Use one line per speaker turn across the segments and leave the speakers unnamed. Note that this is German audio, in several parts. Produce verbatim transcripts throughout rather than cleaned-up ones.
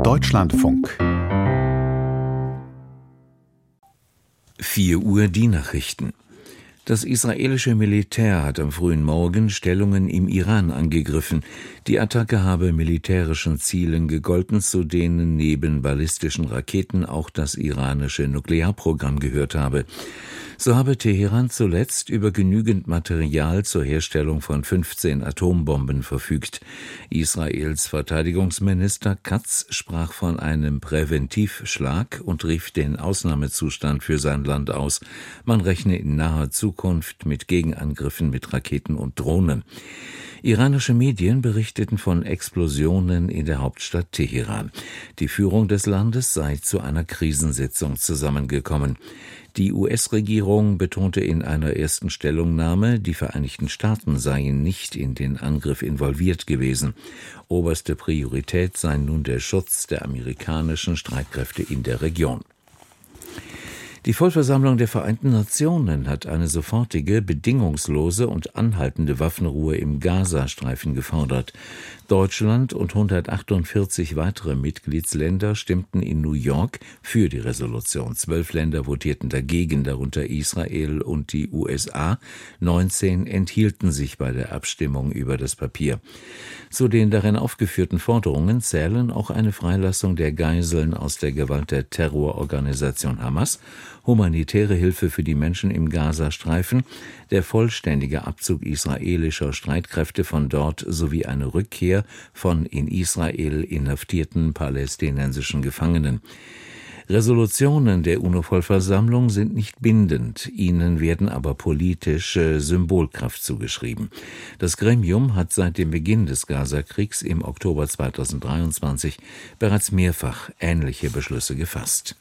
Deutschlandfunk.
vier Uhr die Nachrichten. Das israelische Militär hat am frühen Morgen Stellungen im Iran angegriffen. Die Attacke habe militärischen Zielen gegolten, zu denen neben ballistischen Raketen auch das iranische Nuklearprogramm gehört habe. So habe Teheran zuletzt über genügend Material zur Herstellung von fünfzehn Atombomben verfügt. Israels Verteidigungsminister Katz sprach von einem Präventivschlag und rief den Ausnahmezustand für sein Land aus. Man rechne in naher Zukunft mit Gegenangriffen mit Raketen und Drohnen. Iranische Medien berichteten von Explosionen in der Hauptstadt Teheran. Die Führung des Landes sei zu einer Krisensitzung zusammengekommen. Die U S-Regierung betonte in einer ersten Stellungnahme, die Vereinigten Staaten seien nicht in den Angriff involviert gewesen. Oberste Priorität sei nun der Schutz der amerikanischen Streitkräfte in der Region. Die Vollversammlung der Vereinten Nationen hat eine sofortige, bedingungslose und anhaltende Waffenruhe im Gazastreifen gefordert. Deutschland und hundertachtundvierzig weitere Mitgliedsländer stimmten in New York für die Resolution. Zwölf Länder votierten dagegen, darunter Israel und die U S A. neunzehn enthielten sich bei der Abstimmung über das Papier. Zu den darin aufgeführten Forderungen zählen auch eine Freilassung der Geiseln aus der Gewalt der Terrororganisation Hamas, humanitäre Hilfe für die Menschen im Gazastreifen, der vollständige Abzug israelischer Streitkräfte von dort sowie eine Rückkehr von in Israel inhaftierten palästinensischen Gefangenen. Resolutionen der UNO-Vollversammlung sind nicht bindend, ihnen werden aber politische Symbolkraft zugeschrieben. Das Gremium hat seit dem Beginn des Gazakriegs im Oktober zweitausenddreiundzwanzig bereits mehrfach ähnliche Beschlüsse gefasst.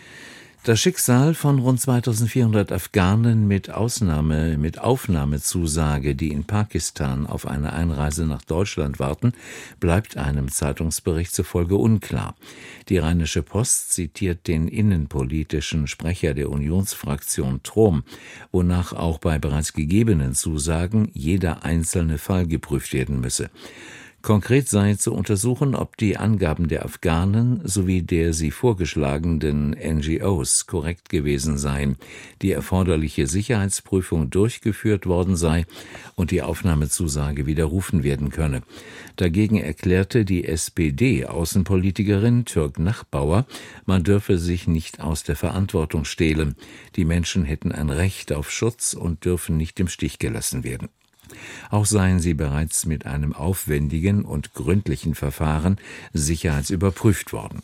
Das Schicksal von rund zweitausendvierhundert Afghanen mit Ausnahme, mit Aufnahmezusage, die in Pakistan auf eine Einreise nach Deutschland warten, bleibt einem Zeitungsbericht zufolge unklar. Die Rheinische Post zitiert den innenpolitischen Sprecher der Unionsfraktion Trom, wonach auch bei bereits gegebenen Zusagen jeder einzelne Fall geprüft werden müsse. Konkret sei zu untersuchen, ob die Angaben der Afghanen sowie der sie vorgeschlagenen N G Os korrekt gewesen seien, die erforderliche Sicherheitsprüfung durchgeführt worden sei und die Aufnahmezusage widerrufen werden könne. Dagegen erklärte die S P D-Außenpolitikerin Türk Nachbauer, man dürfe sich nicht aus der Verantwortung stehlen. Die Menschen hätten ein Recht auf Schutz und dürfen nicht im Stich gelassen werden. Auch seien sie bereits mit einem aufwendigen und gründlichen Verfahren sicherheitsüberprüft worden.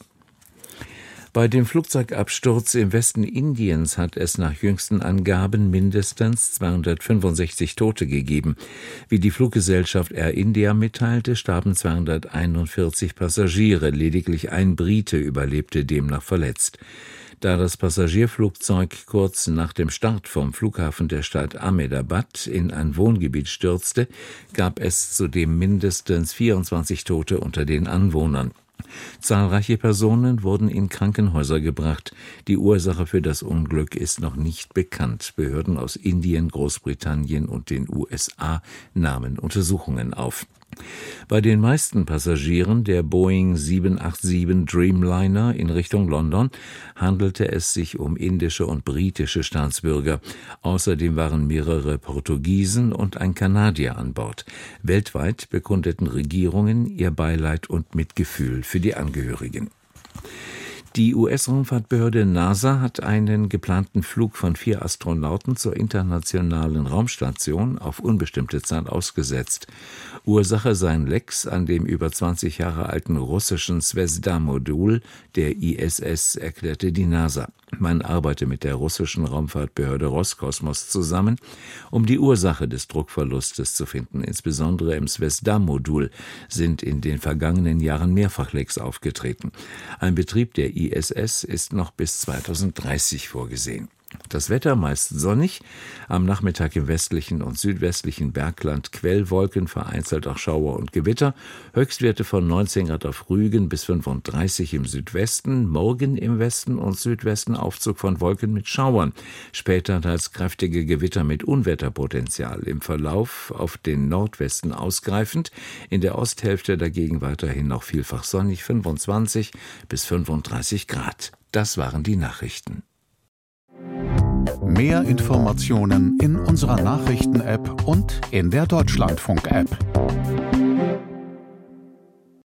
Bei dem Flugzeugabsturz im Westen Indiens hat es nach jüngsten Angaben mindestens zweihundertfünfundsechzig Tote gegeben. Wie die Fluggesellschaft Air India mitteilte, starben zweihunderteinundvierzig Passagiere, lediglich ein Brite überlebte demnach verletzt. Da das Passagierflugzeug kurz nach dem Start vom Flughafen der Stadt Ahmedabad in ein Wohngebiet stürzte, gab es zudem mindestens vierundzwanzig Tote unter den Anwohnern. Zahlreiche Personen wurden in Krankenhäuser gebracht. Die Ursache für das Unglück ist noch nicht bekannt. Behörden aus Indien, Großbritannien und den U S A nahmen Untersuchungen auf. Bei den meisten Passagieren der Boeing sieben acht sieben Dreamliner in Richtung London handelte es sich um indische und britische Staatsbürger. Außerdem waren mehrere Portugiesen und ein Kanadier an Bord. Weltweit bekundeten Regierungen ihr Beileid und Mitgefühl für die Angehörigen. Die U S-Raumfahrtbehörde NASA hat einen geplanten Flug von vier Astronauten zur internationalen Raumstation auf unbestimmte Zeit ausgesetzt. Ursache seien Lecks an dem über zwanzig Jahre alten russischen Swesda-Modul der I S S, erklärte die NASA. Man arbeite mit der russischen Raumfahrtbehörde Roskosmos zusammen, um die Ursache des Druckverlustes zu finden. Insbesondere im Swesda-Modul sind in den vergangenen Jahren mehrfach Lecks aufgetreten. Ein Betrieb der I S S ist noch bis zweitausenddreißig vorgesehen. Das Wetter meist sonnig, am Nachmittag im westlichen und südwestlichen Bergland Quellwolken, vereinzelt auch Schauer und Gewitter, Höchstwerte von neunzehn Grad auf Rügen bis fünfunddreißig im Südwesten, morgen im Westen und Südwesten Aufzug von Wolken mit Schauern, später teils kräftige Gewitter mit Unwetterpotenzial, im Verlauf auf den Nordwesten ausgreifend, in der Osthälfte dagegen weiterhin noch vielfach sonnig, fünfundzwanzig bis fünfunddreißig Grad. Das waren die Nachrichten.
Mehr Informationen in unserer Nachrichten-App und in der Deutschlandfunk-App.